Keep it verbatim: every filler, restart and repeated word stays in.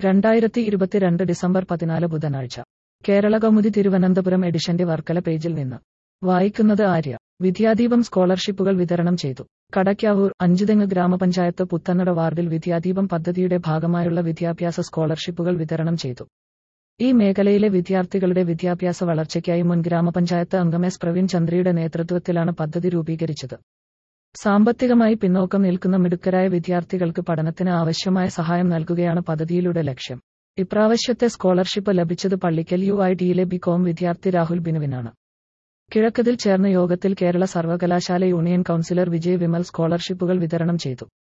രണ്ടായിരത്തി ഇരുപത്തിരണ്ട് ഡിസംബർ പതിനാല് ബുധനാഴ്ച. കേരള കൗമുദി തിരുവനന്തപുരം എഡിഷന്റെ വർക്കല പേജിൽ നിന്ന് വായിക്കുന്നത് ആര്യ. വിദ്യാദീപം സ്കോളർഷിപ്പുകൾ വിതരണം ചെയ്തു. കടയ്ക്കാവൂർ. അഞ്ചുതെങ്ങ് ഗ്രാമപഞ്ചായത്ത് പുത്തനട വാർഡിൽ വിദ്യാദീപം പദ്ധതിയുടെ ഭാഗമായുള്ള വിദ്യാഭ്യാസ സ്കോളർഷിപ്പുകൾ വിതരണം ചെയ്തു. ഈ മേഖലയിലെ വിദ്യാർത്ഥികളുടെ വിദ്യാഭ്യാസ വളർച്ചയ്ക്കായി മുൻ ഗ്രാമപഞ്ചായത്ത് അംഗം എസ് പ്രവീൺ ചന്ദ്രയുടെ നേതൃത്വത്തിലാണ് പദ്ധതി രൂപീകരിച്ചത്. സാമ്പത്തികമായി പിന്നോക്കം നിൽക്കുന്ന മിടുക്കരായ വിദ്യാർത്ഥികൾക്ക് പഠനത്തിന് ആവശ്യമായ സഹായം നൽകുകയാണ് പദ്ധതിയിലൂടെ ലക്ഷ്യം. ഇപ്രാവശ്യത്തെ സ്കോളർഷിപ്പ് ലഭിച്ചത് പള്ളിക്കൽ യു ഐ ടിയിലെ ബി കോം വിദ്യാർത്ഥി രാഹുൽ ബിനുവിനാണ്. കിഴക്കതിൽ ചേർന്ന യോഗത്തിൽ കേരള സർവകലാശാല യൂണിയൻ കൗൺസിലർ വിജയ് വിമൽ സ്കോളർഷിപ്പുകൾ വിതരണം ചെയ്തു.